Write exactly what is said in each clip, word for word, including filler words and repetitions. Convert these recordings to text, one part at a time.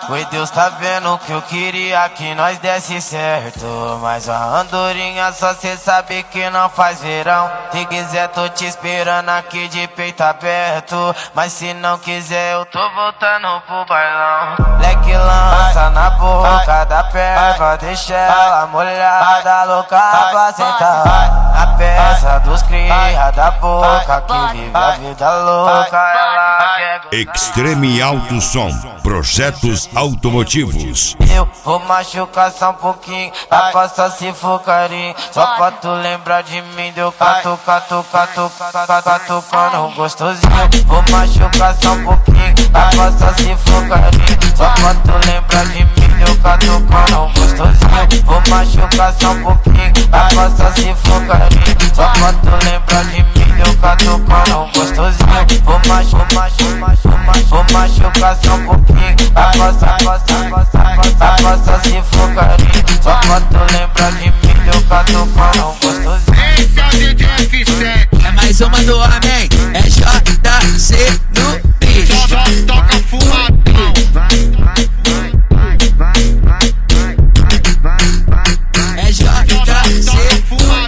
Foi Deus tá vendo que eu queria que nós desse certo, mas a andorinha só cê sabe que não faz verão. Se quiser tô te esperando aqui de peito aberto, mas se não quiser eu tô voltando pro bailão. Leque lança na boca da perva, deixa ela molhada, louca pra sentar. A peça dos cria da boca que vive a vida louca, ela quer Extreme Alto Som, projetos automotivos. Eu vou machucar só um pouquinho, a passa se for carinho. Só pra tu lembrar de mim, deu catu, catu, catu, catu, catucando gostosinho. Vou machucar só um pouquinho, a passa se for carinho. Só pra tu lembrar de mim, deu catucando gostosinho. Vou machucar só um pouquinho, a passa se for carinho. Só pra tu lembrar de mim, deu catucando gostosinho. Vou machucar, machucar, vou machucar só um pouquinho, a passa, passa, passa, passa, passa se for carinho. Só pra tu lembrar de mim, deu catucando gostosinho. Esse é o D J F sete. É mais uma do homem, é J C no beat. Só, só toca fumadão. É J C fumadão.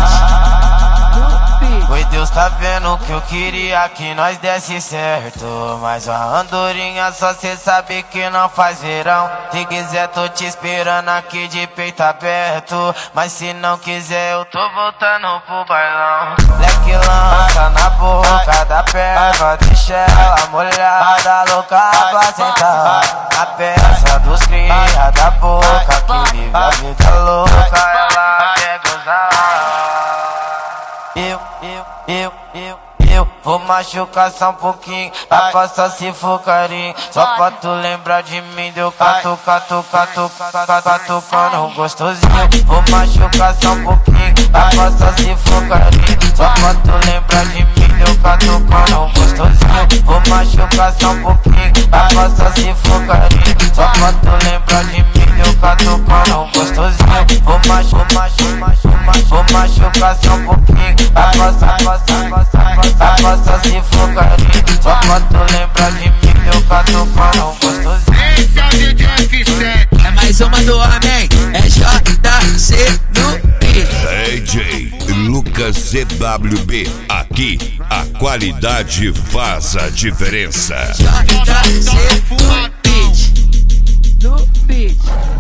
Foi Deus tá vendo que eu queria que nós desse certo, mas a andorinha só cê sabe que não faz verão. Se quiser tô te esperando aqui de peito aberto, mas se não quiser eu tô voltando pro bailão. Leque lança na boca da perva, deixa ela molhada, louca pra sentar. A peça dos cria da boca que vive a vida louca, ela quer gozar. Eu, eu, eu, eu, eu vou machucar só um pouquinho, a passa se for carinho. Só pra tu lembrar de mim, deu catu, catu, catu, catu, catucando gostosinho. Vou machucar só um pouquinho, a passa se for carinho. Só pra tu lembrar de mim, deu catucando gostosinho. Vou machucar só um pouquinho, a passa se for carinho. Só pra tu lembrar de mim, deu catucando gostosinho. Vou machucar, machucar, vou machucar só um pouquinho, a passa, passa, passa, passa, passa se for carinho. Só pra tu lembrar de mim, deu catucando gostosinho. Esse é o D J F sete. É mais uma do homem, é J C no beat. D J Lucas C W B, aqui a qualidade faz a diferença. J C no beat. No beat.